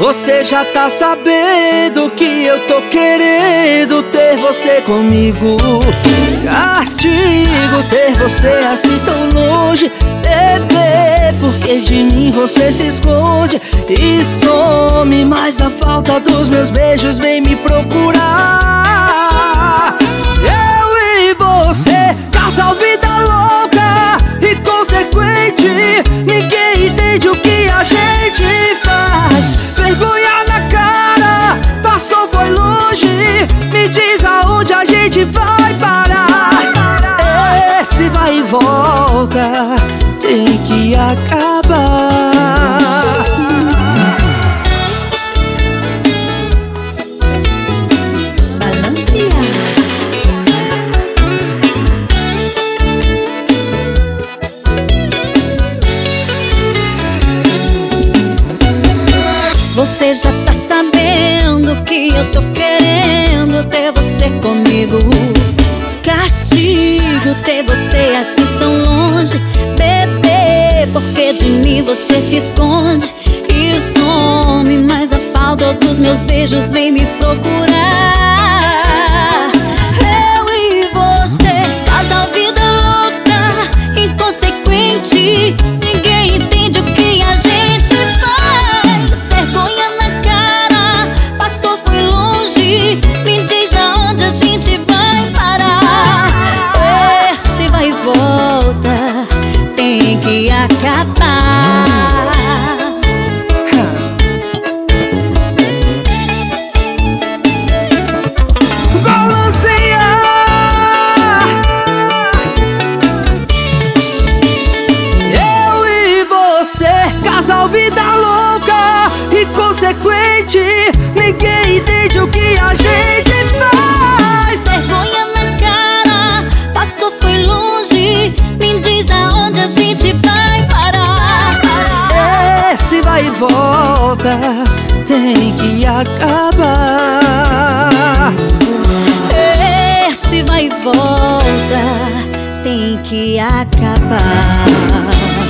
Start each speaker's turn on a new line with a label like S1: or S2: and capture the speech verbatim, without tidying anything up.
S1: Você já tá sabendo que eu tô querendo ter você comigo. Castigo ter você assim tão longe, bebê, porque de mim você se esconde e some. Mas a falta dos meus beijos vem me procurar. Eu e você, casal vida louca, inconsequente, ninguém entende o que a gente faz. Vergonha na cara, passou, foi longe, me diz aonde a gente vai parar. Esse vai e volta tem que acabar.
S2: Você já tá sabendo que eu tô querendo ter você comigo. Castigo ter você assim tão longe, bebê, porque de mim você se esconde e some. Mas a falta dos meus beijos vem me procurar. Eu e você, casal vida louca, inconsequente, ninguém entende o que a gente faz. Vergonha na cara, passou, foi longe, me diz aonde a gente vai parar. Esse vai e volta tem que acabar.
S1: Balancear. Eu e você, casal vida louca, inconsequente, ninguém entende o que a gente faz.
S2: Vergonha na cara, passou, foi longe, me diz aonde a gente vai parar.
S1: Esse vai e volta tem que acabar.
S2: Esse vai e volta tem que acabar.